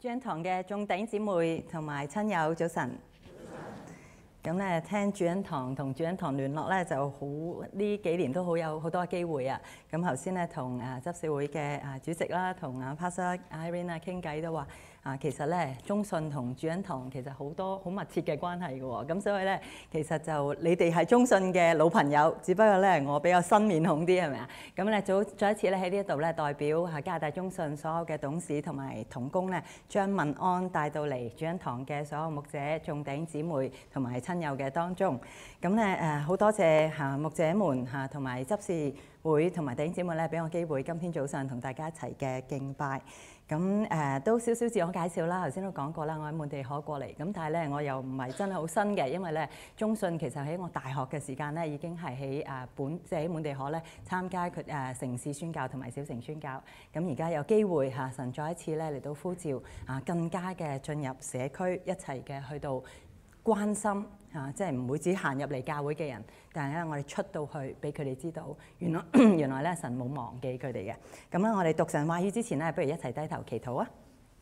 主恩堂嘅眾弟兄姊妹同埋親友早晨。咁咧聽主恩堂同主恩堂聯絡咧就好，呢幾年都有好多機會啊。咁頭先咧同執事會嘅主席啦，同Pastor Irene 傾偈都話其實咧中信同主恩堂其實好多好密切嘅關係嘅喎。咁所以咧其實就你哋係中信嘅老朋友，只不過咧我比較新面孔啲係咪啊？咁咧再一次咧喺呢一度咧代表加拿大中信所有嘅董事同埋同工咧，將問安帶到嚟主恩堂嘅所有牧者、眾弟兄姊妹同埋親友嘅當中。咁咧好多謝牧者們同埋執事會同埋弟兄姊妹咧，俾我機會今天早上同大家一齊嘅敬拜。咁都少少自我介紹啦，頭先都講過啦，我喺滿地可過嚟，咁但係咧我又唔係真係好新嘅，因為咧中信其實喺我大學嘅時間咧已經係喺即係喺滿地可咧參加佢城市宣教同埋小城宣教，咁而家有機會神再一次咧嚟到呼召更加嘅進入社區一齊嘅去到關心即係唔會只行入嚟教會嘅人，但係咧我哋出到去俾佢哋知道，原來咧神冇忘記佢哋嘅。咁咧我哋讀神話語之前咧，不如一齊低頭祈禱啊！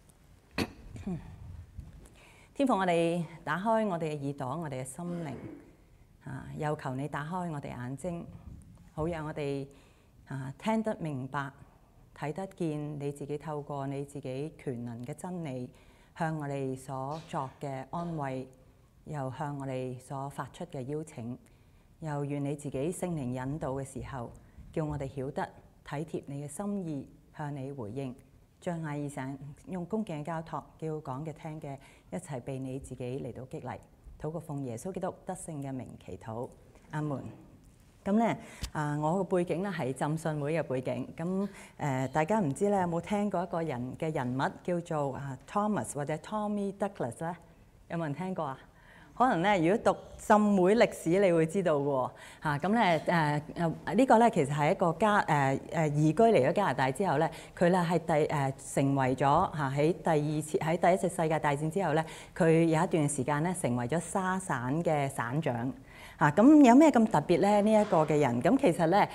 天父，我哋打開我哋嘅耳朵，我哋嘅心靈又求你打開我哋眼睛，好讓我哋聽得明白、睇得見你自己透過你自己權能嘅真理向我哋所作嘅安慰，又向我哋所發出嘅邀請，又願你自己聖靈引導嘅時候，叫我哋曉得體貼你嘅心意，向你回應，將耳聲用恭敬嘅交託，叫講嘅聽嘅一齊被你自己嚟到激勵，禱告奉耶穌基督得勝嘅名祈禱，阿門。咁咧我個背景咧係浸信會嘅背景，咁大家唔知咧有冇聽過一個人嘅人物叫做Thomas 或者 Tommy Douglas 咧？有冇人聽過啊？可能咧，如果讀浸會歷史，你會知道嘅喎。咁咧呢個咧其實係一個移居嚟咗加拿大之後咧，佢咧係成為咗喺第一次世界大戰之後咧，佢有一段時間咧成為咗沙省嘅省長。咁有咩咁特別咧？呢一個嘅人咁其實咧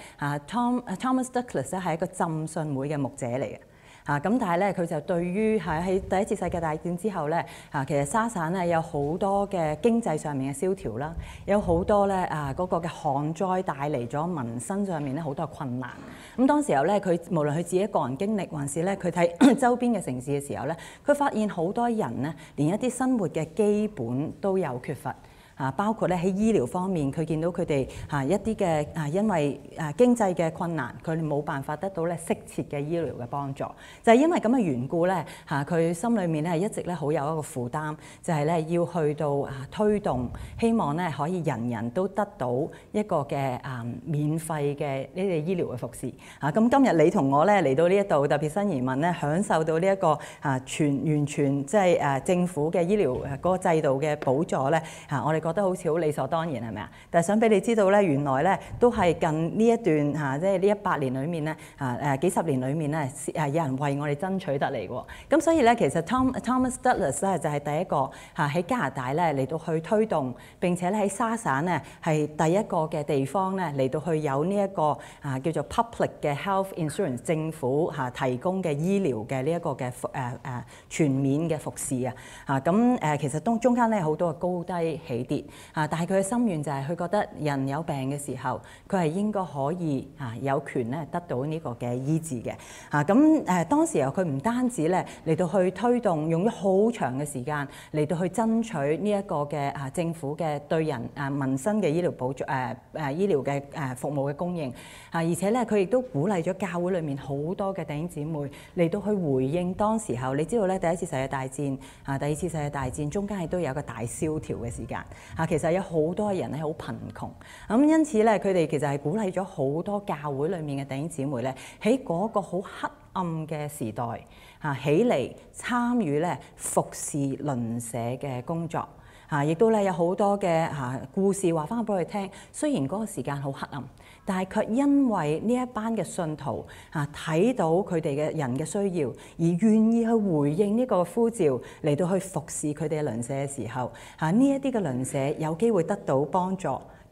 Thomas Douglas 咧係一個浸信會嘅牧者嚟嘅。咁但係咧，佢就對於喺第一次世界大戰之後咧，其實沙省咧有好多嘅經濟上面嘅蕭條啦，有好多咧嗰個嘅旱災帶嚟咗民生上面咧好多困難。咁當時候咧，佢無論佢自己個人經歷，還是咧佢睇周邊嘅城市嘅時候咧，佢發現好多人咧連一啲生活嘅基本都有缺乏。包括咧喺醫療方面，佢見到佢哋一啲嘅因為經濟嘅困難，佢哋冇辦法得到咧適切嘅醫療嘅幫助，就係因為咁嘅緣故咧佢心裏面咧係一直咧好有一個負擔，就係咧要去到推動，希望咧可以人人都得到一個嘅免費嘅呢啲醫療嘅服侍。咁今日你同我咧嚟到呢一度，特別新移民咧享受到呢一個完全即係政府嘅醫療嗰個制度嘅補助咧我哋覺得好似好理所當然係咪啊？但係想俾你知道咧，原來咧都係近呢一段即係呢100年裏面咧幾十年裏面咧有人為我哋爭取得嚟喎。咁所以咧其實 Thomas Douglas 咧就係第一個喺加拿大咧嚟到去推動，並且咧喺沙省咧係第一個嘅地方咧嚟到去有呢一個叫做 public 嘅 health insurance 政府提供嘅醫療嘅呢一個嘅全免嘅服侍咁其實中間咧好多嘅高低起跌。但係佢嘅心願就係佢覺得人有病嘅時候，佢係應該可以有權咧得到呢個嘅醫治嘅。咁當時候佢唔單止咧嚟到去推動，用咗好長嘅時間嚟到去爭取呢一個嘅政府嘅對人民生嘅醫療保障醫療嘅服務嘅供應而且咧佢亦都鼓勵咗教會裏面好多嘅弟兄姊妹嚟到去回應當時候，你知道咧第一次世界大戰第二次世界大戰中間亦都有一個大蕭條嘅時間。其實有好多人咧好貧窮，咁因此咧佢哋其實係鼓勵咗好多教會裏面嘅弟兄姊妹咧喺嗰個好黑暗嘅時代起嚟參與咧服侍鄰舍嘅工作亦都咧有好多嘅故事話翻俾佢聽。雖然嗰個時間好黑暗，但係卻因為呢一班嘅信徒睇到佢哋嘅人嘅需要，而願意去回應呢個呼召嚟到去服侍佢哋嘅鄰舍嘅時候呢一啲嘅鄰舍有機會得到幫助。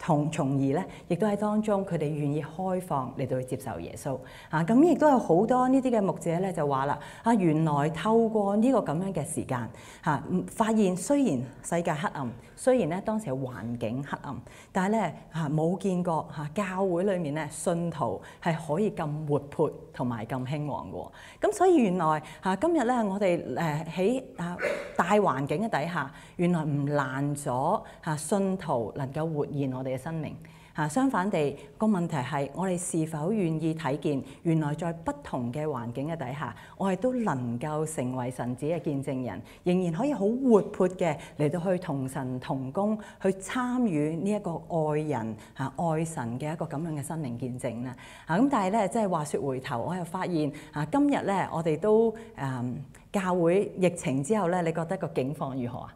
從而咧，亦都喺當中佢哋願意開放嚟到去接受耶穌咁亦都有好多呢啲嘅牧者咧就話啦原來透過呢個咁樣嘅時間發現雖然世界黑暗，雖然咧當時嘅環境黑暗，但係咧冇見過教會裏面咧信徒係可以咁活潑同埋咁興旺嘅喎。咁所以原來今日咧我哋喺大環境嘅底下，原來唔難咗信徒能夠活現我哋嘅生命相反地，個問題係我哋是否願意睇見原來在不同嘅環境嘅底下，我哋都能夠成為神子嘅見證人，仍然可以好活潑嘅嚟到去同神同工，去參與呢一個愛人愛神嘅一個咁樣嘅生命見證咧咁但係咧，即係話說回頭，我又發現今日咧我哋都教會疫情之後咧，你覺得個境況如何啊？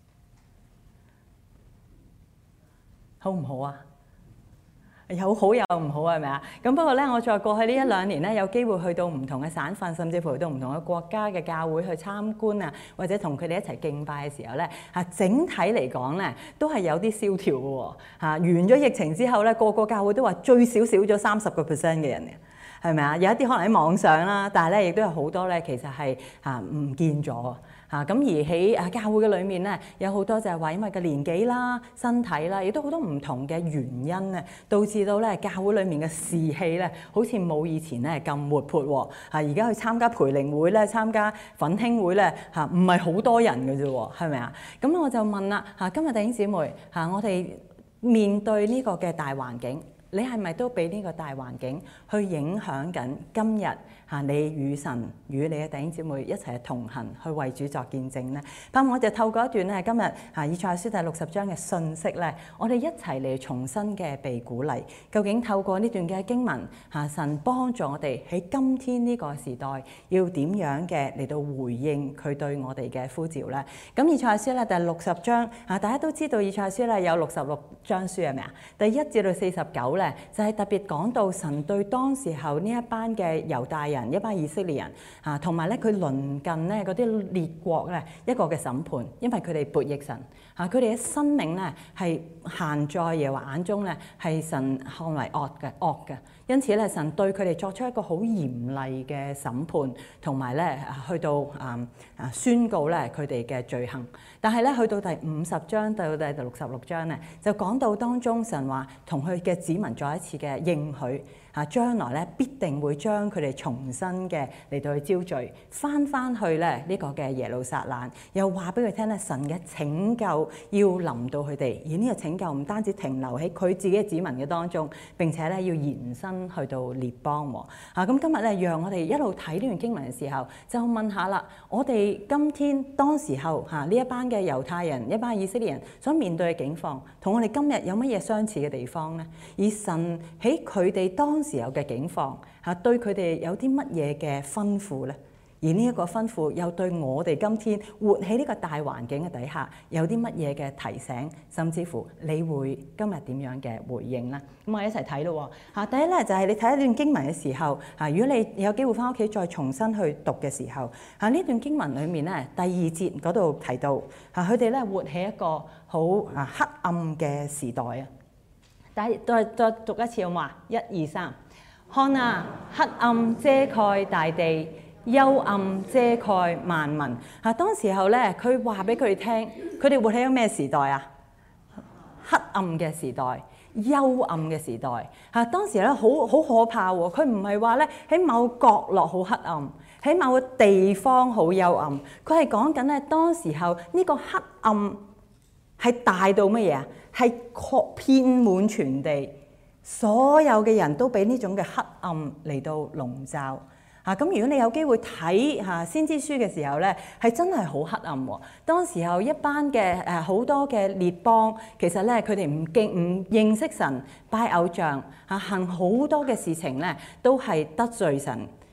好唔好啊？有好有唔好係咪啊？咁不過咧，我再過去呢一兩年咧，有機會去到唔同嘅省份，甚至乎去到唔同嘅國家嘅教會去參觀啊，或者同佢哋一齊敬拜嘅時候咧，整體嚟講咧，都係有啲蕭條嘅喎。完咗疫情之後咧，個個教會都話最少少咗30%嘅人嘅，係咪啊？有一啲可能喺網上啦，但係咧亦都有好多咧，其實係唔見咗。咁而喺教會嘅裏面咧，有好多就係話因為個年紀啦、身體啦，亦都好多唔同嘅原因咧，導致到咧教會裏面嘅士氣咧，好似冇以前咧咁活潑喎。而家去參加培靈會咧、參加奮興會咧，唔係好多人嘅啫喎，係咪啊？咁我就問啦，今日弟兄姊妹我哋面對呢個嘅大環境，你係咪都俾呢個大環境去影響緊今日你與神與你嘅弟兄姊妹一齊同行，去為主作見證咧？咁我就透過一段咧今日以賽亞書第60章嘅信息咧，我哋一齊嚟重新嘅被鼓勵。究竟透過呢段嘅經文神幫助我哋喺今天呢個時代要點樣嘅嚟到回應佢對我哋嘅呼召咧？咁以賽亞書咧第60章大家都知道以賽亞書咧有66章書係咪啊？第1至到49咧就係特別講到神對當時候呢一班嘅猶大人、一班以色列人同埋咧佢鄰近咧嗰啲列國咧一個嘅審判，因為佢哋悖逆神佢哋嘅生命咧係行在耶和華眼中咧係神看為惡嘅，因此咧神對佢哋作出一個好嚴厲嘅審判，同埋咧去到宣告咧佢哋嘅罪行。但係咧去到第50章到第66章咧，就講到當中神話同佢嘅子民再一次嘅應許將來咧必定會將佢哋重新嘅嚟到去招聚翻去咧呢個嘅耶路撒冷，又話俾佢聽咧神嘅拯救要臨到佢哋，而呢個拯救唔單止停留喺佢自己嘅子民嘅當中，並且咧要延伸去到列邦喎。咁今日咧讓我哋一路睇呢段經文嘅時候，就問下啦，我哋今天當時候呢一班嘅猶太人、一班以色列人所面對嘅境況，同我哋今日有乜嘢相似嘅地方呢？而神喺佢哋當時候嘅境況對佢哋有啲乜嘢嘅吩咐呢？而呢一個吩咐又對我哋今天活喺呢個大環境嘅底下有啲乜嘢嘅提醒，甚至乎你會今日點樣嘅回應呢？咁我哋一齊睇咯。第一咧就係你睇一段經文嘅時候，如果你有機會翻屋企再重新去讀嘅時候，呢段經文裡面咧第2節嗰度提到，佢哋咧活喺一個好黑暗嘅時代啊。再讀一次好嘛？1、2、3，看啊，黑暗遮蓋大地，幽暗遮蓋萬民。當時候咧，佢話俾佢哋聽，佢哋活喺一個咩時代啊？黑暗嘅時代，幽暗嘅時代。當時咧好可怕喎！佢唔係話咧喺某角落好黑暗，喺某個地方好幽暗。佢係講緊咧當時候呢個黑暗係大到乜嘢啊？係遍滿全地，所有嘅人都俾呢種嘅黑暗嚟到籠罩。咁如果你有機會睇先知書嘅時候咧，係真係好黑暗喎。當時候一班嘅好多嘅列邦，其實咧佢哋唔認識神，拜偶像，行好多嘅事情咧，都係得罪神。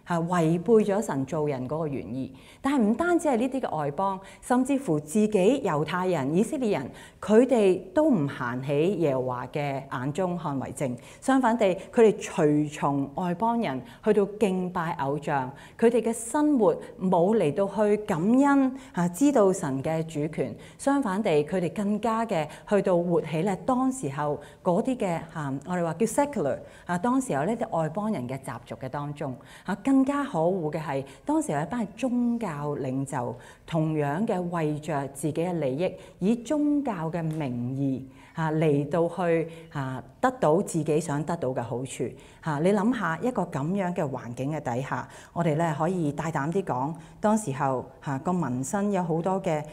違背咗神造人嗰個原意。但係唔單止係呢啲嘅外邦，甚至乎自己猶太人、以色列人，佢哋都唔行喺耶和華嘅眼中看為正。相反地，佢哋隨從外邦人去到敬拜偶像，佢哋嘅生活冇嚟到去感恩知道神嘅主權。相反地，佢哋更加嘅去到活起咧當時候嗰啲嘅我哋話叫 secular 當時候呢啲外邦人嘅習俗嘅當中更加可惡嘅係當時有一班宗教領袖同樣嘅為着自己嘅利益，以宗教嘅名義嚟到去得到自己想得到嘅好處你諗下一個咁樣嘅環境嘅底下，我哋咧可以大膽啲講，當時候個民生有好多嘅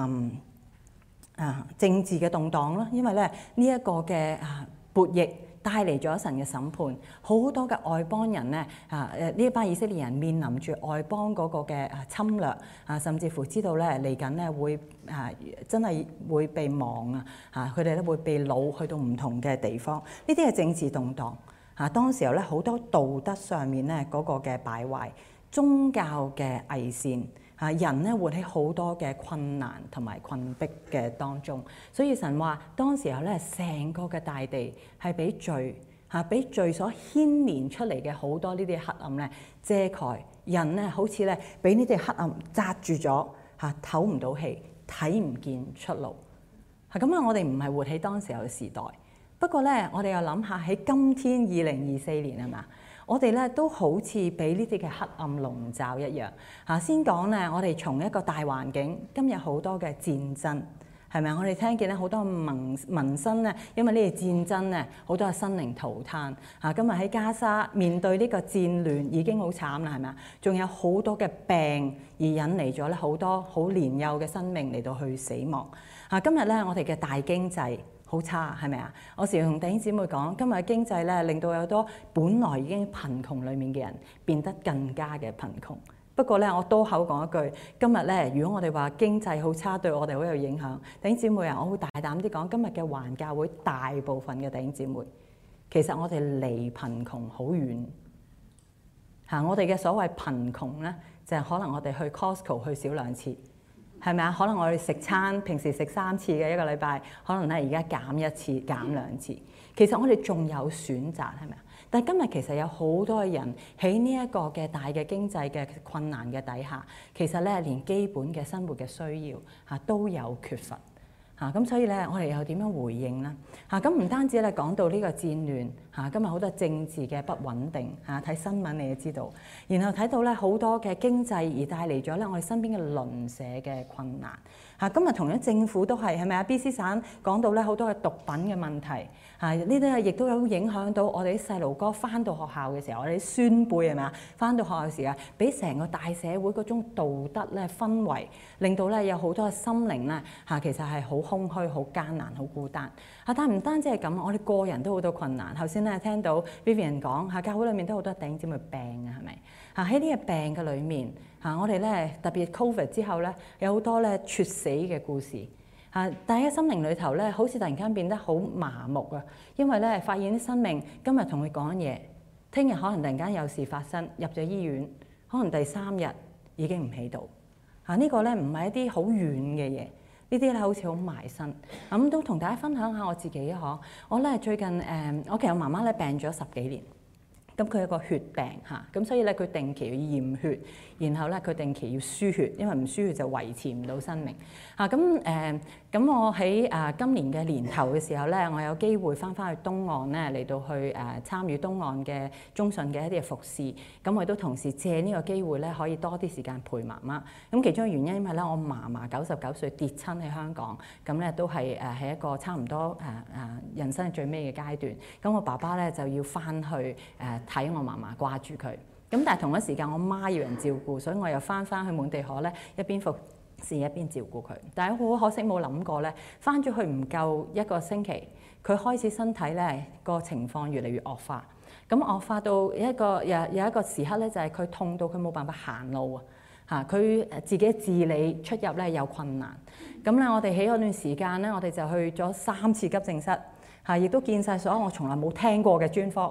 政治嘅動盪啦，因為咧呢一個嘅悖逆帶嚟咗神嘅審判，好多嘅外邦人咧呢一班以色列人面臨住外邦嗰個嘅侵略甚至乎知道咧嚟緊咧會真係會被亡佢哋咧會被擄去到唔同嘅地方，呢啲係政治動盪當時候咧好多道德上面咧嗰個嘅敗壞，宗教嘅偽善。人咧活喺好多嘅困難同埋困迫嘅當中，所以神話當時候咧，成個嘅大地係俾罪所牽連出嚟嘅好多呢啲黑暗咧遮蓋，人咧好似咧俾呢啲黑暗紮住咗唞唔到氣，睇唔見出路咁啊！我哋唔係活喺當時候嘅時代，不過咧我哋又諗下喺今天2024年係嘛？我哋咧都好似俾呢啲嘅黑暗籠罩一樣先講咧，我哋從一個大環境，今日好多嘅戰爭係咪？我哋聽見咧好多民生咧，因為呢啲戰爭咧，好多嘅生靈塗炭今日喺加沙面對呢個戰亂已經好慘啦，係咪啊？仲有好多嘅病而引嚟咗咧好多好年幼嘅生命嚟到去死亡今日咧我哋嘅大經濟好差係咪啊？我時同弟兄姊妹講，今日嘅經濟咧令到有好多本來已經貧窮裡面嘅人變得更加嘅貧窮。不過咧，我多口講一句，今日咧，如果我哋話經濟好差，對我哋好有影響，弟兄姊妹啊，我好大膽啲講，今日嘅環教會大部分嘅弟兄姊妹，其實我哋離貧窮好遠我哋嘅所謂貧窮咧，就係可能我哋去 Costco 去少2次。係咪啊？可能我哋食餐，平時食3次嘅一個禮拜，可能咧而家減1次、減2次。其實我哋仲有選擇，係咪啊？但係今日其實有好多人喺呢一個嘅大嘅經濟嘅困難嘅底下，其實咧連基本嘅生活嘅需要都有缺乏咁所以咧，我哋又點樣回應咧咁唔單止咧講到呢個戰亂今日好多政治嘅不穩定睇新聞你就知道，然後睇到咧好多嘅經濟而帶嚟咗咧我哋身邊嘅鄰舍嘅困難今日同樣政府都係咪啊？BC 省講到咧好多嘅毒品嘅問題呢啲亦都有影響到我哋啲細路哥翻到學校嘅時候，我哋啲孫輩係咪啊？翻到學校嘅時候，俾成個大社會嗰種道德咧氛圍，令到咧有好多嘅心靈咧其實係好空虛、好艱難、好孤單但唔單止係咁，我哋個人都好多困難。頭先咧聽到 Vivian 講教會裏面都好多弟兄姊妹病係咪喺呢個病嘅裏面我哋咧特別 Covid 之後咧有好多咧猝死嘅故事大家心靈裏頭咧好似突然間變得好麻木因為咧發現啲生命今日同佢講嘢，聽日可能突然間有事發生，入咗醫院，可能第3日已經唔喺度呢個咧唔係一啲好遠嘅嘢，呢啲咧好似好埋身咁都同大家分享下我自己我咧最近我其實媽媽咧病咗10幾年。咁佢有個血病咁所以咧佢定期要驗血，然後咧佢定期要輸血，因為唔輸血就維持唔到生命咁我喺今年嘅年頭嘅時候咧，我有機會翻去東岸咧嚟到去參與東岸嘅中信嘅一啲嘅服侍，咁我亦都同時借呢個機會咧可以多啲時間陪媽媽。咁其中嘅原因因為咧我嫲嫲99歲跌親喺香港，咁咧都係喺一個差唔多人生最尾嘅階段，咁我爸爸咧就要翻去睇我嫲嫲，掛住佢。咁但係同一時間我媽要人照顧，所以我又翻去滿地可咧一邊服侍一邊照顧佢。但係好可惜冇諗過咧，翻咗去唔夠1個星期，佢開始身體咧個情況越嚟越惡化。咁惡化到有一個時刻咧，就係佢痛到佢冇辦法行路佢自己自理出入咧有困難。咁咧我哋喺嗰段時間咧，我哋就去咗3次急症室亦都見晒所有我從來冇聽過嘅專科。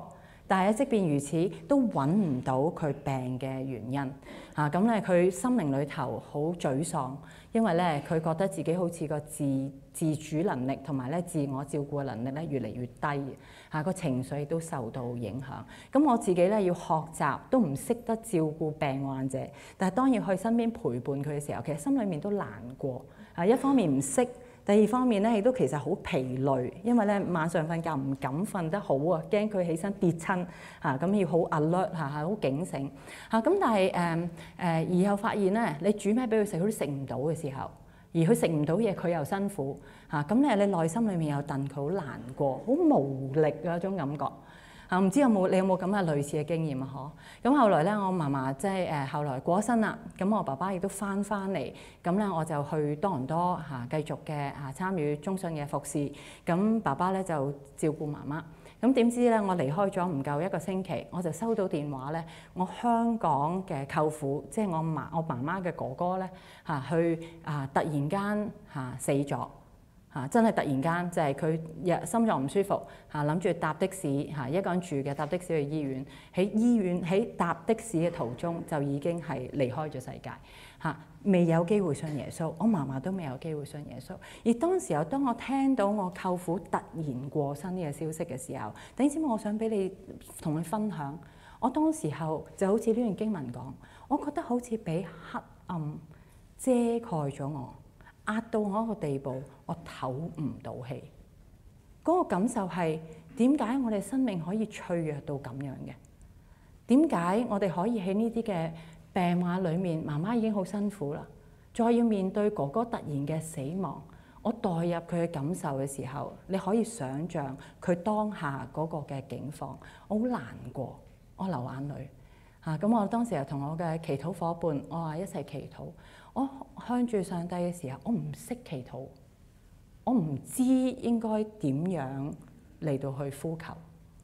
但係即便如此，都揾唔到佢病嘅原因。咁咧，佢心靈裏頭好沮喪，因為咧佢覺得自己好似個自主能力同埋咧自我照顧嘅能力咧越嚟越低，個情緒亦都受到影響。咁我自己咧要學習，都唔識得照顧病患者，但係當然去身邊陪伴佢嘅時候，其實心裏面都難過。一方面唔識。第二方面咧，亦都其實好疲累，因為咧晚上瞓覺唔敢瞓得好啊，驚佢起身跌親咁要好 alert 好警醒咁。但係而又發現咧，你煮咩俾佢食，佢都食唔到嘅時候，而佢食唔到嘢，佢又辛苦咁咧，你內心裏面又戥佢好難過，好無力嘅一種感覺。唔知你有冇咁嘅類似嘅經驗啊？嗬！咁後來咧，我嫲嫲即係後來過咗身啦，咁我爸爸亦都翻嚟，咁咧我就去多倫多繼續嘅參與中信嘅服侍。咁爸爸咧就照顧媽媽。咁點知咧，我離開咗唔夠1個星期，我就收到電話咧，我香港嘅舅父，即係我媽媽嘅哥哥咧去突然間死咗。真係突然間就係佢心臟唔舒服諗住搭的士一個人住嘅，搭的士去醫院。喺搭的士嘅途中就已經係離開咗世界未有機會信耶穌。我嫲嫲都未有機會信耶穌。而當時候當我聽到我舅父突然過身呢個消息嘅時候，弟兄姊妹，我想俾你同佢分享。我當時候就好似呢段經文講，我覺得好似俾黑暗遮蓋咗我，壓到我一個地步，我唞唔到氣。嗰個感受係點解我哋生命可以脆弱到咁樣嘅？點解我哋可以喺呢啲嘅病患裏面，媽媽已經好辛苦啦，再要面對哥哥突然嘅死亡，我代入佢嘅感受嘅時候，你可以想像佢當下嗰個嘅境況，我好難過，我流眼淚咁我當時又同我嘅祈禱夥伴，我話一齊祈禱。我向住上帝嘅時候，我唔識祈禱，我唔知應該點樣嚟到去呼求。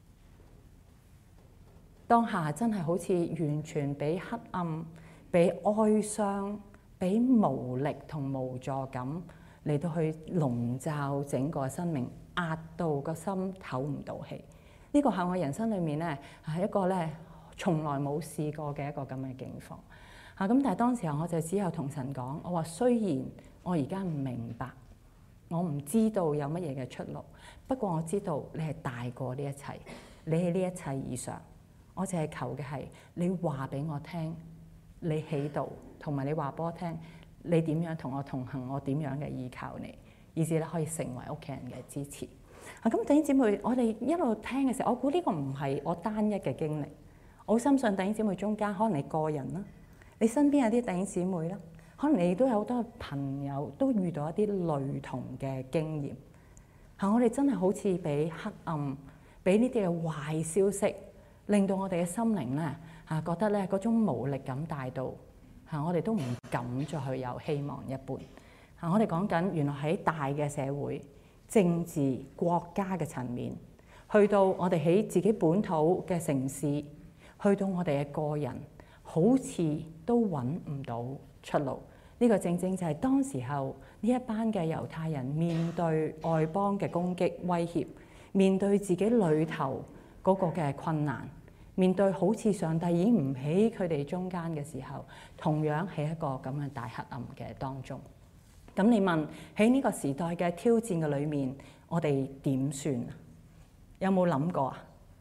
當下真係好似完全俾黑暗、俾哀傷、俾無力同無助感嚟到去籠罩整個生命，壓到個心唞唔到氣。呢個係我人生裏面咧係一個咧從來冇試過嘅一個咁嘅境況。咁但係當時候我就只有同神講，我話雖然我而家唔明白，我唔知道有乜嘢嘅出路，不過我知道你係大過呢一切，你喺呢一切以上。我淨係求嘅係你話俾我聽，你喺度，同埋你話俾我聽，你點樣同我同行，我點樣嘅依靠你，以至咧可以成為屋企人嘅支持。咁弟兄姊妹，我哋一路聽嘅時候，我估呢個唔係我單一嘅經歷，我深信弟兄姊妹中間可能你個人啦。你身邊有啲弟兄姊妹啦，可能你都有好多朋友都遇到一啲類同嘅經驗。我哋真係好似俾黑暗、俾呢啲嘅壞消息，令到我哋嘅心靈咧覺得咧嗰種無力感大到我哋都唔敢再去有希望一般。我哋講緊原來喺大嘅社會、政治、國家嘅層面，去到我哋喺自己本土嘅城市，去到我哋嘅個人，好似都揾唔到出路。呢個正正就係當時候呢一班嘅猶太人面對外邦嘅攻擊威脅，面對自己裏頭嗰個嘅困難，面對好似上帝已經唔喺佢哋中間嘅時候，同樣喺一個咁嘅大黑暗嘅當中。咁你問喺呢個時代嘅挑戰嘅裏面，我哋點算？有冇諗過啊？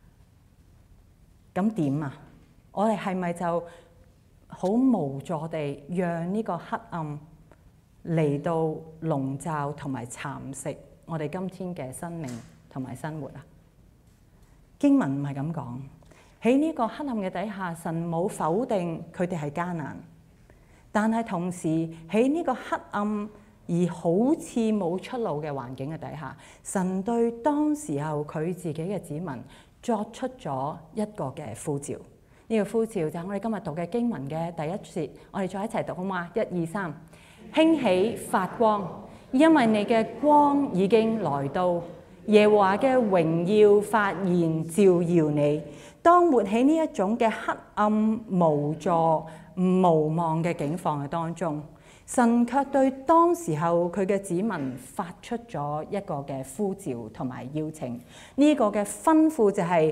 咁點啊？我哋係咪就好無助地讓呢個黑暗嚟到籠罩同埋蠶食我哋今天嘅生命同埋生活啊？經文唔係咁講，喺呢個黑暗嘅底下，神冇否定佢哋係艱難，但係同時喺呢個黑暗而好似冇出路嘅環境嘅底下，神對當時候佢自己嘅子民作出咗一個嘅呼召。呢個呼召就係我哋今日讀嘅經文嘅第一節，我哋再一齊讀好嗎？1、2、3，興起發光，因為你嘅光已經來到，耶和華嘅榮耀發現照耀你。當活喺呢一種嘅黑暗無助、無望嘅境況嘅當中，神卻對當時候佢嘅子民發出咗一個嘅呼召同埋邀請。呢個嘅吩咐就係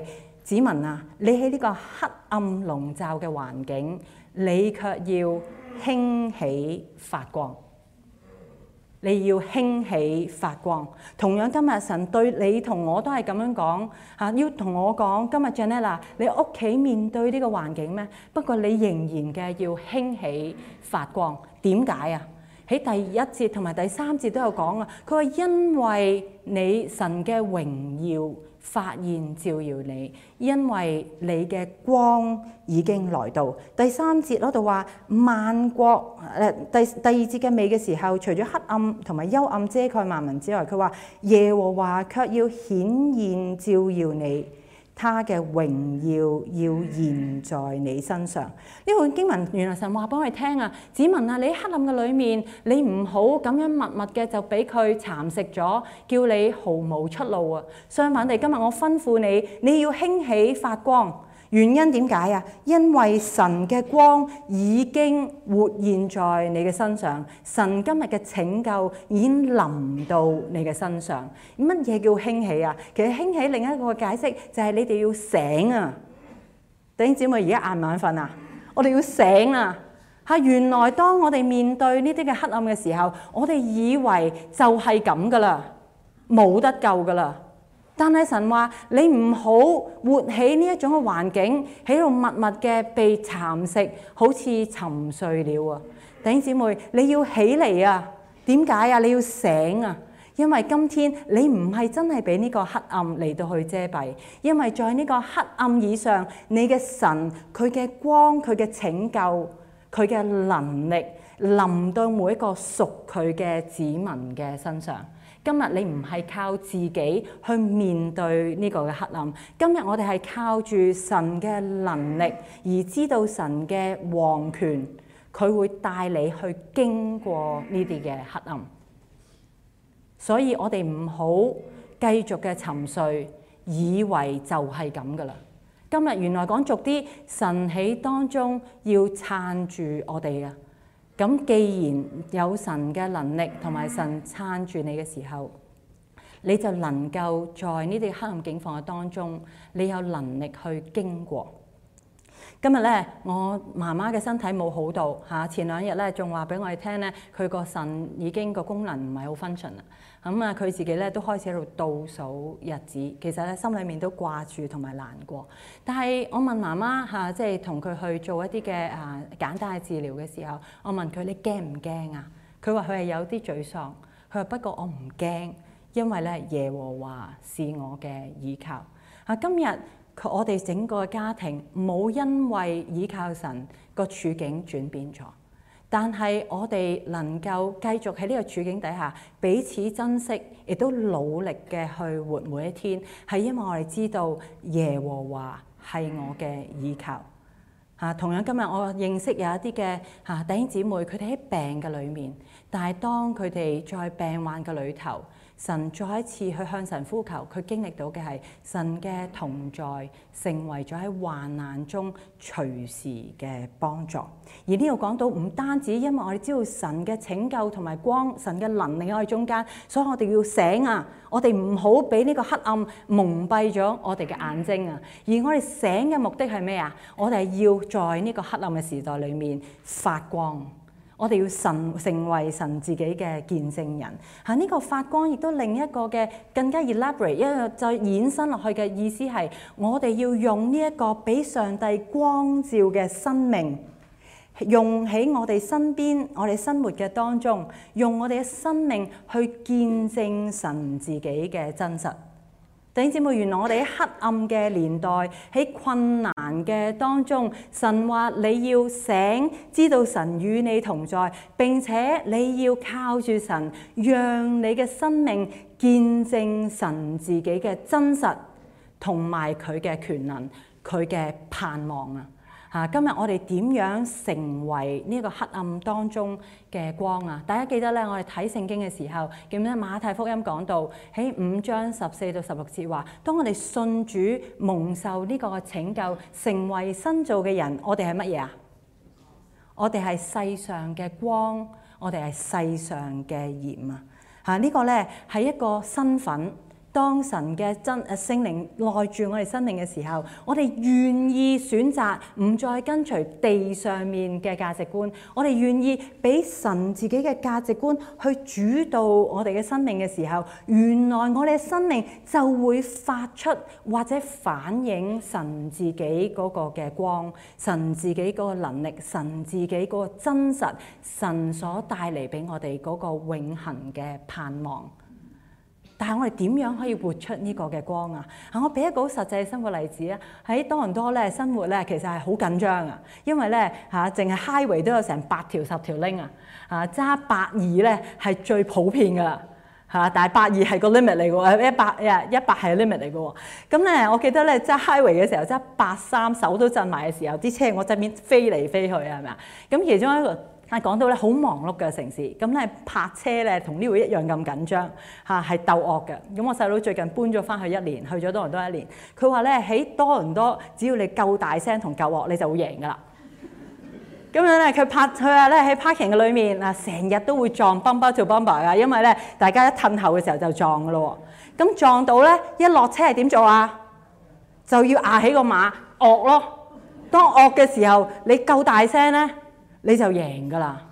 子民啊，你喺呢個黑暗籠罩嘅環境，你卻要興起發光。你要興起發光。同樣今日神對你同我都係咁樣講嚇，要同我講今日 Janella， 你屋企面對呢個環境咩？不過你仍然嘅要興起發光。點解啊？喺第1節同埋第3節都有講啊。佢話因為你神嘅榮耀發現照耀你，因為你嘅光已經來到。第3節嗰度話萬國第2節嘅尾嘅時候，除咗黑暗同埋幽暗遮蓋萬民之外，佢話耶和華卻要顯現照耀你，他嘅榮耀要現在你身上。呢個經文原來神話俾我哋聽啊，子民啊，你喺黑暗嘅裏面，你唔好咁樣默默嘅就俾佢蠶食咗，叫你毫無出路啊。相反地，今日我吩咐你，你要興起發光。原因點解啊？因為神嘅光已經活現在你嘅身上，神今日嘅拯救已經臨到你嘅身上。乜嘢叫興起啊？其實興起另一個解釋就係你哋要醒啊！弟兄姊妹，而家眼唔眼瞓啊？我哋要醒啊！原來當我哋面對呢啲嘅黑暗嘅時候，我哋以為就係咁噶啦，冇得救噶啦。但係神話你唔好活喺呢一種嘅環境，喺度默默嘅被蠶食，好似沉睡了啊！弟兄姊妹，你要起嚟啊！點解啊？你要醒啊！因為今天你唔係真係俾呢個黑暗嚟到去遮蔽，因為在呢個黑暗以上，你嘅神佢嘅光、佢嘅拯救、佢嘅能力臨到每一個屬佢嘅子民嘅身上。今日你唔係靠自己去面對呢個嘅黑暗，今日我哋係靠住神嘅能力，而知道神嘅王權，佢會帶你去經過呢啲嘅黑暗。所以我哋唔好繼續嘅沉睡，以為就係咁噶啦。今日原來講俗啲，神喺當中要撐住我哋啊！咁既然有神嘅能力同埋神撐住你嘅時候，你就能夠在呢啲黑暗境況嘅當中，你有能力去經過。今日咧，我媽媽嘅身體冇好到嚇，前2日咧仲話俾我哋聽咧，佢個腎已經個功能唔係好 function 啦。咁啊，佢自己咧都開始喺度倒數日子，其實咧心裏面都掛住同埋難過。但係我問媽媽嚇，即係同佢去做一啲嘅簡單嘅治療嘅時候，我問佢你驚唔驚啊？佢話佢係有啲沮喪。佢話不過我唔驚，因為咧耶和華是我嘅倚靠。今日我哋整個家庭冇因為倚靠神個處境轉變咗。但係我哋能夠繼續喺呢個處境底下彼此珍惜，亦都努力嘅去活每一天，係因為我哋知道耶和華係我嘅倚靠。同樣今日我認識有一啲嘅弟兄姊妹，佢哋喺病嘅裏面，但係當佢哋在病患嘅裏頭，神再一次去向神呼求，佢經歷到嘅係神嘅同在，成為咗喺患難中隨時嘅幫助。而呢度講到唔單止因為我哋知道神嘅拯救同埋光，神嘅能力喺我哋中間，所以我哋要醒啊！我哋唔好俾呢個黑暗蒙蔽咗我哋嘅眼睛啊！而我哋醒嘅目的係咩啊？我哋係要在呢個黑暗嘅時代裏面發光。我哋要成為神自己嘅見證人。呢個發光亦都另一個嘅更加 elaborate，一個再衍生落去嘅意思係，我哋要用呢一個俾上帝光照嘅生命，用喺我哋身邊、我哋生活嘅當中，用我哋嘅生命去見證神自己嘅真實。弟兄姊妹，原來我哋喺黑暗嘅年代，喺困難嘅當中，神話你要醒，知道神與你同在，並且你要靠住神，讓你嘅生命見證神自己嘅真實，同埋佢嘅權能，佢嘅盼望啊！今日我哋點樣成為呢個黑暗當中嘅光啊？大家記得咧，我哋睇聖經嘅時候，記唔記得馬太福音講到喺5章14到16節話，當我哋信主蒙受呢個拯救，成為新造嘅人，我哋係乜嘢啊？我哋係世上嘅光，我哋係世上嘅鹽啊！呢個咧係一個身份。 當神嘅聖靈內住我哋生命嘅時候，我哋願意選擇唔再跟隨地上面嘅價值觀，我哋願意俾神自己嘅價值觀去主導我哋嘅生命嘅時候，原來我哋嘅生命就會發出或者反映神自己嗰個嘅光，神自己嗰個能力，神自己嗰個真實，神所帶嚟俾我哋嗰個永恆嘅盼望。但係我哋點樣可以活出呢個嘅光啊？我俾一個好實際嘅生活例子啊！喺多倫多咧生活咧，其實係好緊張啊，因為咧淨係 highway 都有成8條10條 link 啊！揸82咧係最普遍噶啦但係82係個 limit 嚟嘅喎，100係 limit 嚟嘅喎。咁咧我記得咧揸 highway 嘅時候，揸83手都震埋嘅時候，啲車我側邊飛嚟飛去係咪啊？咁其中一個講到咧好忙碌嘅城市，咁咧泊車咧同呢度一樣咁緊張係鬥惡嘅。咁我細佬最近搬咗翻去1年，去咗多倫多1年，佢話咧喺多倫多只要你夠大聲同夠惡，你就會贏噶啦。咁樣咧佢話咧喺 parking 嘅裏面成日都會撞 bumper to bumper 噶，因為咧大家一褪後嘅時候就撞噶咯喎。咁撞到咧一落車係點做啊？就要壓起個馬惡咯。當惡嘅時候，你夠大聲咧，你就贏㗎啦！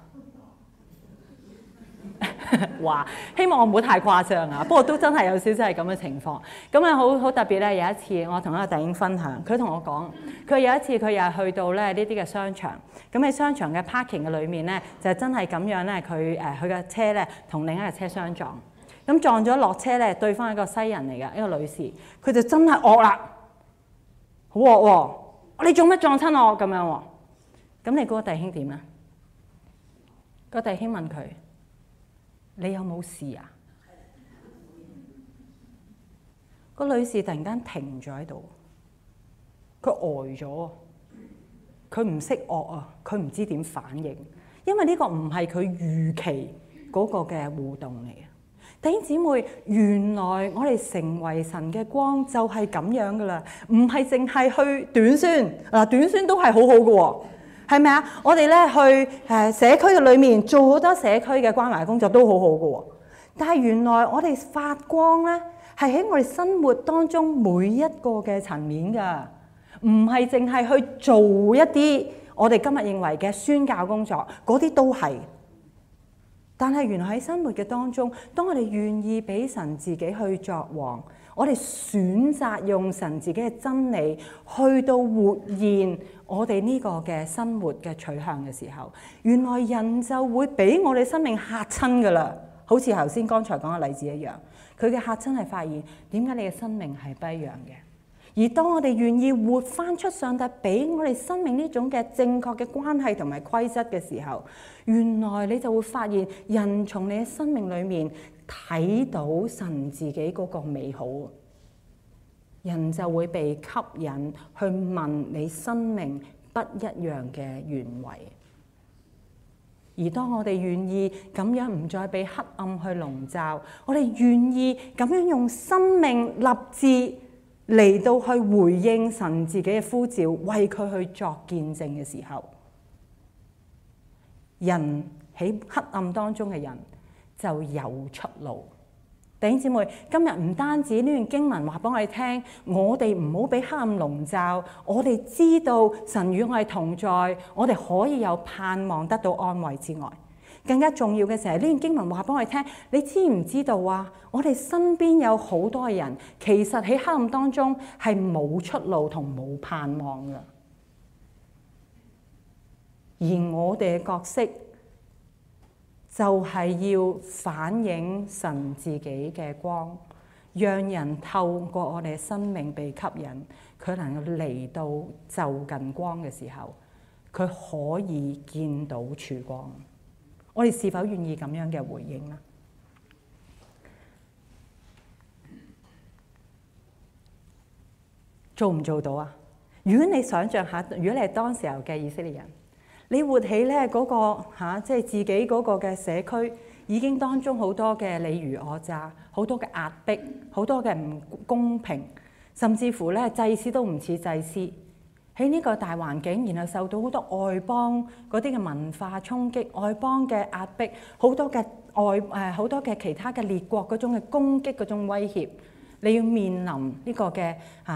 哇，希望我唔好太誇張啊！不過都真係有少少係咁嘅情況。咁啊，好特別咧！有一次我同一個弟兄分享，佢同我講，佢有一次佢又係去到咧呢啲嘅商場，咁喺商場嘅 parking 嘅裏面咧，就真係咁樣咧，佢嘅車咧同另一架車相撞，咁撞咗落車咧，對方係一個西人嚟嘅，一個女士，佢就真係惡啦，好惡喎！你做乜撞親我咁樣喎？咁你嗰個弟兄點啊？個弟兄問佢：你有冇事啊？個女士突然間停咗喺度，佢呆咗，佢唔識惡啊，佢唔知點反應，因為呢個唔係佢預期嗰個嘅互動嚟嘅。弟兄姊妹，原來我哋成為神嘅光就係咁樣噶啦，唔係淨係去短宣短宣都係好好嘅喎。係咪啊？我哋咧去社區嘅裏面做好多社區嘅關懷工作都好好嘅喎。但係原來我哋發光咧，係喺我哋生活當中每一個嘅層面㗎，唔係淨係去做一啲我哋今日認為嘅宣教工作，嗰啲都係。但係原來喺生活嘅當中，當我哋願意俾神自己去作王，我哋選擇用神自己嘅真理去到活現我哋呢個嘅生活嘅取向嘅時候，原來人就會俾我哋生命嚇親㗎啦。好似頭先剛才講嘅例子一樣，佢嘅嚇親係發現點解你嘅生命係不一樣嘅。而當我哋願意活翻出上帝俾我哋生命呢種嘅正確嘅關係同埋規則嘅時候，原來你就會發現人從你嘅生命裏面睇到神自己嗰個美好，人就會被吸引去問你生命不一樣嘅原委。而當我哋願意咁樣唔再被黑暗去籠罩，我哋願意咁樣用生命立志嚟到去回應神自己嘅呼召，為佢去作見證嘅時候，人喺黑暗當中嘅人就有出路。弟兄姊妹，今日唔單止呢段經文話俾我哋聽，我哋唔好俾黑暗籠罩，我哋知道神與我哋同在，我哋可以有盼望得到安慰之外，更加重要嘅就係呢段經文話俾我哋聽，你知唔知道啊？我哋身邊有好多人，其實喺黑暗當中係冇出路同冇盼望㗎，而我哋嘅角色就係要反映神自己嘅光，讓人透過我哋嘅生命被吸引，佢能夠嚟到就近光嘅時候，佢可以見到曙光。我哋是否願意咁樣嘅回應呢？做唔做到啊？如果你想像下，如果你係當時候嘅以色列人，你活起咧嗰個即係自己嗰個嘅社區，已經當中好多嘅你虞我詐，好多嘅壓迫，好多嘅唔公平，甚至乎咧祭司都唔似祭司。喺呢個大環境，然後受到好多外邦嗰啲嘅文化衝擊，外邦嘅壓迫，好多嘅好多嘅其他嘅列國嗰種嘅攻擊，嗰種威脅， 你要面臨呢個嘅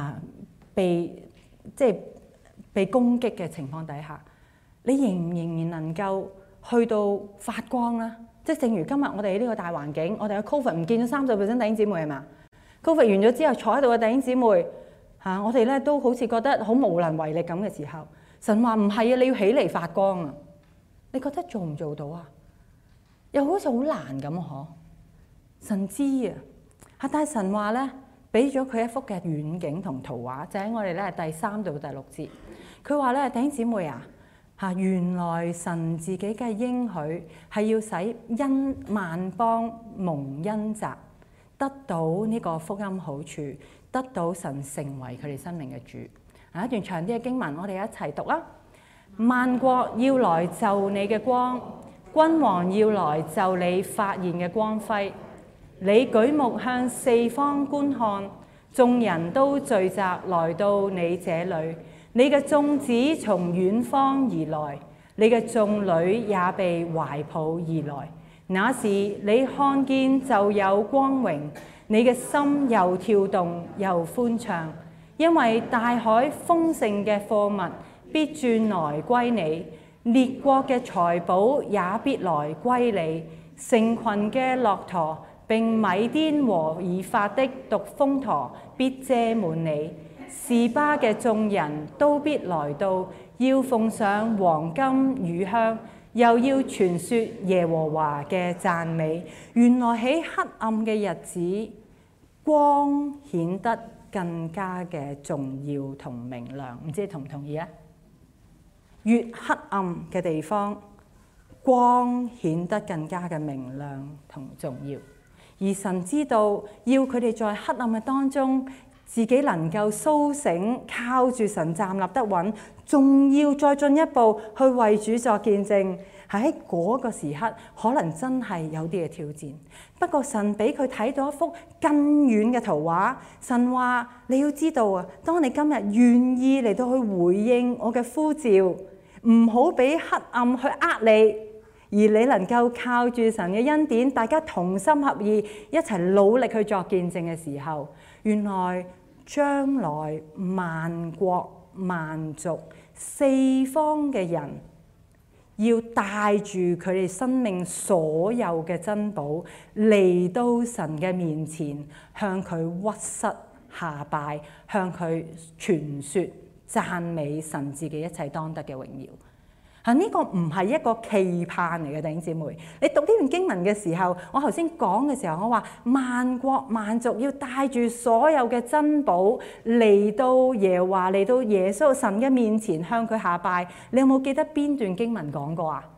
被攻擊嘅情況底下，你仍然能夠去到發光啦？即係正如今日我哋呢個大環境，我哋嘅 Covid 唔見咗30%弟兄姊妹係嘛？ Covid 完咗之後坐喺度嘅弟兄姊妹我哋咧都好似覺得好無能為力咁嘅時候，神話唔係啊，你要起嚟發光啊！你覺得做唔做到啊？又好似好難咁嗬？神知啊，但係神話咧俾咗佢一幅嘅遠景同圖畫，就喺我哋咧第3到第6節。佢話咧，弟兄姊妹啊，原來神自己嘅應許係要使萬邦蒙恩澤，得到呢個福音好處，得到神成為佢哋生命嘅主。一段長啲嘅經文，我哋一齊讀啦。萬國要來就你嘅光，君王要來就你發現嘅光輝。你舉目向四方觀看，眾人都聚集來到你這裏。你嘅眾子從遠方而來，你嘅眾女也被懷抱而來。那時你看見就有光榮，你嘅心又跳動又歡暢，因為大海豐盛嘅貨物必轉來歸你，列國嘅財寶也必來歸你，成群嘅駱駝並米甸和以法的獨峰駝必遮滿你。示巴嘅眾人都必來到，要奉上黃金乳香，又要傳說耶和華嘅讚美。原來喺黑暗嘅日子，光顯得更加嘅重要同明亮。唔知你同唔同意啊？越黑暗嘅地方，光顯得更加嘅明亮同重要。而神知道要佢哋在黑暗嘅當中，自己能夠甦醒，靠住神站立得穩，仲要再進一步去為主作見證。喺嗰個時刻，可能真係有啲嘅挑戰。不過神俾佢睇到一幅更遠嘅圖畫。神話你要知道啊，當你今日願意嚟到去回應我嘅呼召，唔好俾黑暗去你，而你能夠靠住神嘅恩典，大家同心合意，一齊努力去作見證嘅時候，原來將來萬國萬族四方嘅人要帶住佢哋生命所有嘅珍寶嚟到神嘅面前，向佢屈膝下拜，向佢傳說讚美神自己一切當得嘅榮耀。呢個唔係一個期盼嚟嘅，弟兄姊妹。你讀呢段經文嘅時候，我頭先講嘅時候，我話萬國萬族要帶住所有嘅珍寶嚟到耶和華，嚟到耶穌神嘅面前，向佢下拜。你有冇記得邊段經文講過啊？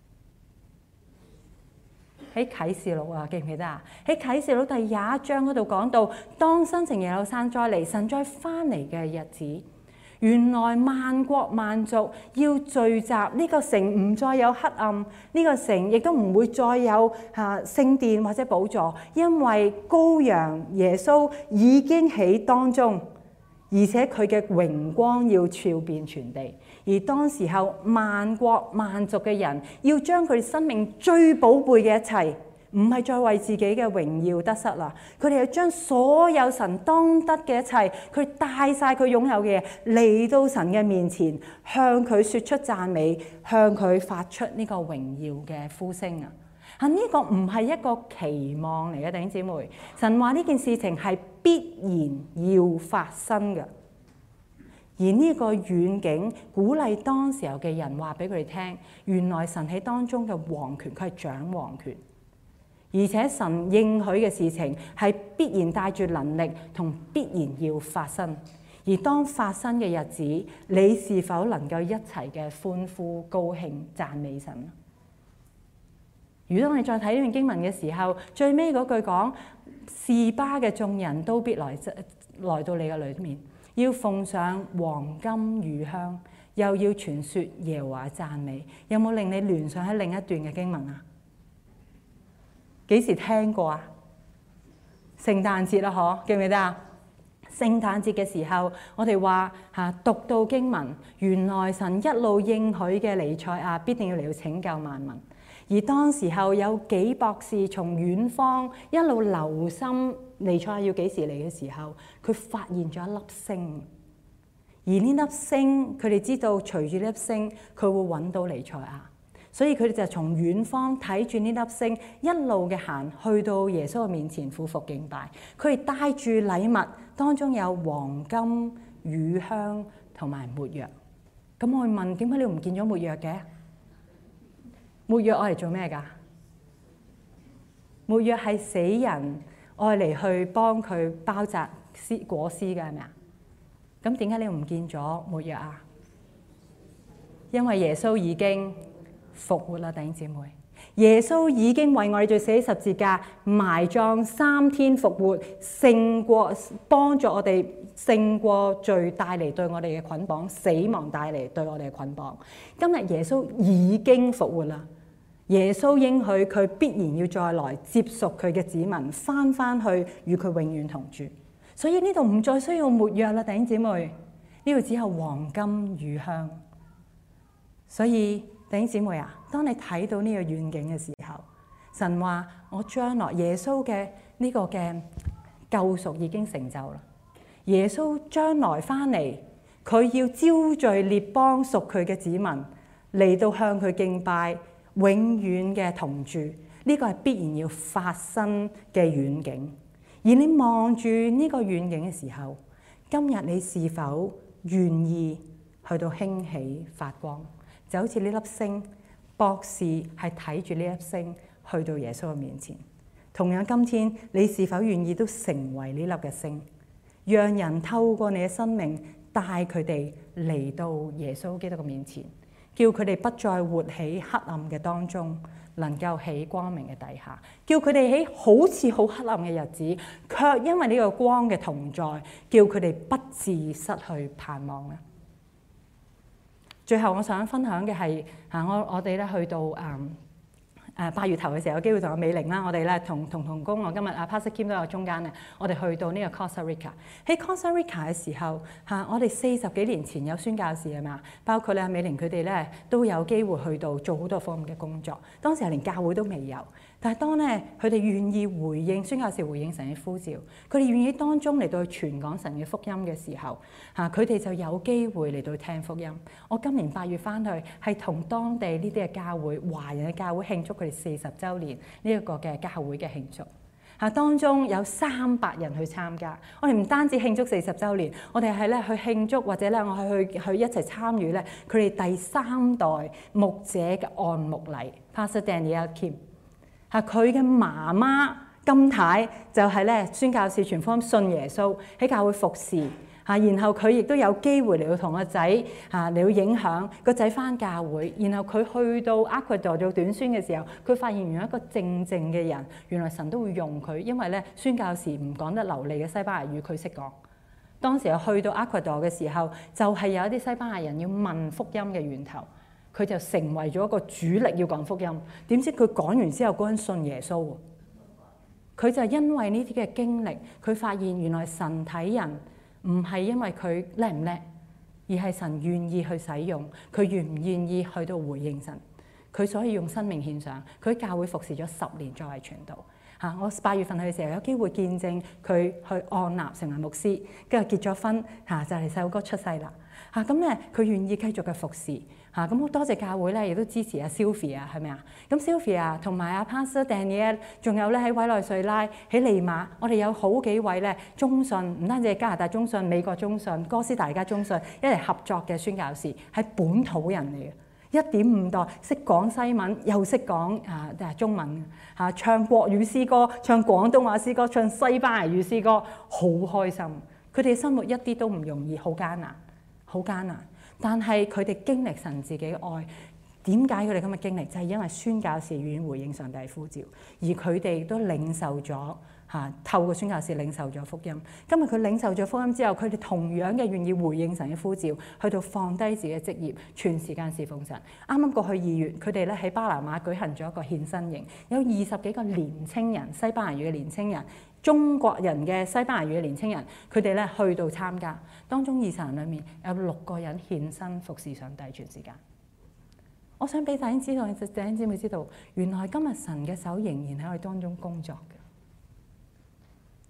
喺啟示錄啊，記唔記得啊？喺啟示錄第21章嗰度講到，當新城耶路撒冷再嚟，神再翻嚟嘅日子。原來萬國萬族要聚集，呢個城唔再有黑暗，呢個城亦都唔會再有聖殿或者寶座，因為羔羊耶穌已經喺當中，而且佢嘅榮光要照遍全地。而當時候萬國萬族嘅人要將佢哋生命最寶貝嘅一切，唔係再為自己嘅榮耀得失啦，佢哋係將所有神當得嘅一切，佢帶晒佢擁有嘅嘢嚟到神嘅面前，向佢說出讚美，向佢發出呢個榮耀嘅呼聲啊！呢個唔係一個期望嚟嘅，弟兄姊妹，神話呢件事情係必然要發生嘅。而呢個遠景鼓勵當時候嘅人話俾佢哋聽，原來神喺當中嘅王權，佢係掌王權。而且神應許嘅事情係必然帶住能力同必然要發生，而當發生嘅日子，你是否能夠一齊嘅歡呼、高興、讚美神？如果我哋再睇呢段經文嘅時候，最尾嗰句講，示巴嘅眾人都必來到你嘅裏面，要奉上黃金乳香，又要傳說耶和華讚美。有冇令你聯想喺另一段嘅經文啊？幾時聽過啊？聖誕節啦，嗬，記唔記得啊？聖誕節嘅時候，我哋話讀到經文，原來神一路應許嘅彌賽亞必定要嚟到拯救萬民。而當時候有幾博士從遠方一路留心彌賽亞要幾時嚟嘅時候，佢發現咗一粒星，而呢粒星佢哋知道隨住呢粒星佢會揾到彌賽亞，所以佢哋就從遠方睇住呢粒星一路嘅行去到耶穌嘅面前俯伏敬拜。佢哋帶住禮物，當中有黃金、乳香同埋沒藥。咁我問，點解你唔見咗沒藥嘅？沒藥愛嚟做咩㗎？沒藥係死人愛嚟去幫佢包紮裹屍㗎，係咪啊？咁點解你唔見咗沒藥啊？因為耶穌已經復活啦，弟兄姊妹。耶穌已經為我哋罪死十字架，埋葬3天復活，勝過幫助我哋勝過罪帶嚟對我哋嘅捆綁，死亡帶嚟對我哋嘅捆綁。今日耶穌已經復活啦。耶穌應許佢必然要再來接贖佢嘅子民，翻去與佢永遠同住。所以呢度唔再需要沒藥啦，弟兄姊妹，呢度只有黃金乳香。所以弟兄姊妹啊，當你睇到呢個遠景嘅時候，神話我將來耶穌嘅呢個嘅救贖已經成就啦。耶穌將來翻嚟，佢要招聚列邦屬佢嘅子民嚟到向佢敬拜，永遠嘅同住。呢個係必然要發生嘅遠景。而你望住呢個遠景嘅時候，今日你是否願意去到興起發光？就好似呢粒星，博士係睇住呢粒星去到耶穌嘅面前。同樣今天，你是否願意都成為呢粒嘅星，讓人透過你嘅生命帶佢哋嚟到耶穌基督嘅面前，叫佢哋不再活喺黑暗嘅當中，能夠喺光明嘅底下，叫佢哋喺好似好黑暗嘅日子，卻因為呢個光嘅同在，叫佢哋不致失去盼望咧。最後我想分享嘅係我哋咧去到8月頭嘅時候有機會同阿美玲啦，我哋咧同工，我今日Pastor Kim 都有中間咧，我哋去到呢個 Costa Rica。喺 Costa Rica 嘅時候我哋40幾年前有宣教士係咪啊？包括咧阿美玲佢哋咧都有機會去到做好多方面嘅工作。當時係連教會都未有，但係當咧佢哋願意回應宣教士回應神嘅呼召，佢哋願意當中嚟到去傳講神嘅福音嘅時候佢哋就有機會嚟到聽福音。我今年8月翻去係同當地呢啲嘅教會華人嘅教會慶祝佢哋40週年呢一個嘅教會嘅慶祝。當中有300人去參加。我哋唔單止慶祝40週年，我哋係咧去慶祝，或者咧我係去一齊參與咧佢哋第3代牧者嘅按牧禮。Pastor Daniel Kim 佢嘅媽媽金太就係咧宣教士傳福音信耶穌喺教會服侍。然後佢亦都有機會嚟到同個仔嚟到影響個仔返教會。然後佢去到厄瓜多做短宣嘅時候，佢發現原來一個正嘅人，原來神都會用佢，因為咧宣教士唔講得流利嘅西班牙語，佢識講。當時去到厄瓜多嘅時候，就係有一啲西班牙人要問福音嘅源頭，佢就成為咗一個主力要講福音。點知佢講完之後，嗰人信耶穌喎。佢就因為呢啲嘅經歷，佢發現原來神睇人唔係因為佢叻唔叻，而係神願意去使用佢，願唔願意去到回應神，佢所以用生命獻上。佢喺教會服侍咗10年作為傳道。我8月份去嘅時候有機會見證佢去按立成為牧師，跟住結咗婚就係細佬哥出世啦。咁咧佢願意繼續嘅服侍。咁好多謝教會咧，亦都支持阿 Sylvia 係咪啊？咁 Sylvia 同埋阿 Pastor Daniel， 仲有咧喺委內瑞拉、喺利馬，我哋有好幾位咧中信，唔單止係加拿大中信、美國中信、哥斯達黎加中信一齊合作嘅宣教士，係本土人嚟嘅，1.5代，識講西文又識講中文，唱國語詩歌、唱廣東話詩歌、唱西班牙語詩歌，好開心。佢哋生活一啲都唔容易，好艱難，好艱難。但係佢哋經歷神自己嘅愛。點解佢哋咁嘅經歷？就係因為宣教士願意回應上帝呼召，而佢哋都領受咗透過宣教士領受咗福音。今日佢領受咗福音之後，佢哋同樣嘅願意回應神嘅呼召，去到放低自己嘅職業，全時間侍奉神。啱啱過去2月，佢哋咧喺巴拿馬舉行咗一個獻身營，有20幾個年青人，西班牙語嘅年青人，中國人嘅西班牙語嘅年青人，佢哋咧去到參加，當中20人裡面有6個人獻身服侍上帝全時間。我想俾大家知道，弟兄姊妹知道，原來今日神嘅手仍然喺我哋當中工作嘅。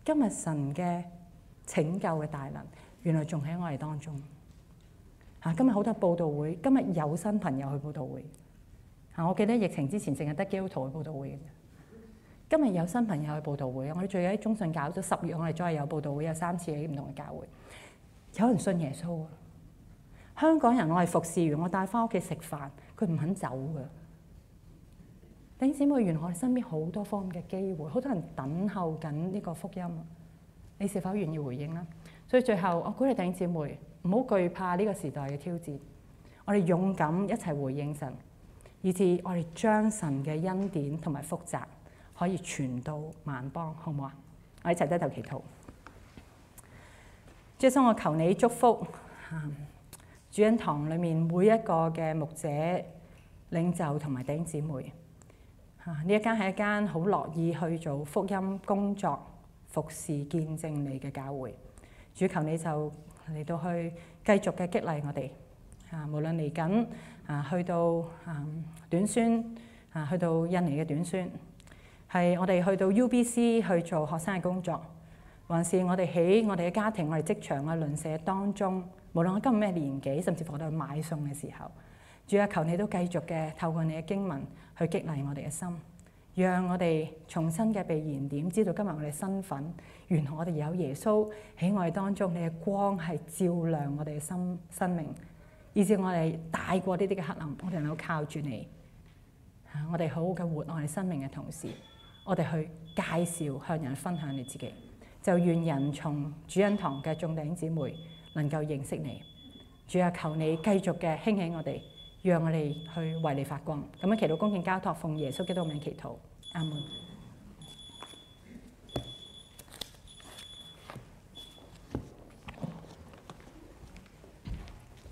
今日神嘅拯救嘅大能，原來仲喺我哋當中。今日好多佈道會，今日有新朋友去佈道會。我記得疫情之前淨係得基督徒去佈道會嘅。今日有新朋友去佈道會，我哋最近喺中信搞咗10月，我哋再有佈道會，有3次喺唔同嘅教會，有人信耶穌啊！香港人我係服侍完，我帶翻屋企食飯，佢唔肯走㗎。弟兄姊妹，原來我哋身邊好多方面嘅機會，好多人等候緊呢個福音。你是否願意回應呢？所以最後我鼓勵弟兄姊妹唔好懼怕呢個時代嘅挑戰，我哋勇敢一齊回應神，以致我哋將神嘅恩典同埋福澤可以傳到萬邦，好唔好啊？我哋一齊低頭祈禱。主耶穌，我求你祝福主恩堂裏面每一個嘅牧者、領袖同埋弟兄姊妹。呢一間係一間好樂意去做福音工作、服侍、見證你嘅教會。主，求你就嚟到去繼續嘅激勵我哋。無論嚟緊去到短宣去到印尼嘅短宣，係我哋去到 UBC 去做學生嘅工作，還是我哋喺我哋嘅家庭、我哋職場嘅鄰舍當中，無論我今日咩年紀，甚至乎我哋去買餸嘅時候，主啊，求你都繼續嘅透過你嘅經文去激勵我哋嘅心，讓我哋重新嘅被燃點，知道今日我哋身份，原來我哋有耶穌喺我哋當中，你嘅光係照亮我哋嘅生命，以至我哋大過呢啲嘅黑暗，我哋能夠靠住你，我哋好好嘅活我哋生命嘅同時，我哋去介紹向人分享你自己，就願人從主恩堂嘅眾弟兄姊妹能夠認識你。主啊，求你繼續嘅興起我哋，讓我哋去為你發光。咁樣祈禱恭敬交託，奉耶穌基督名祈禱，阿門。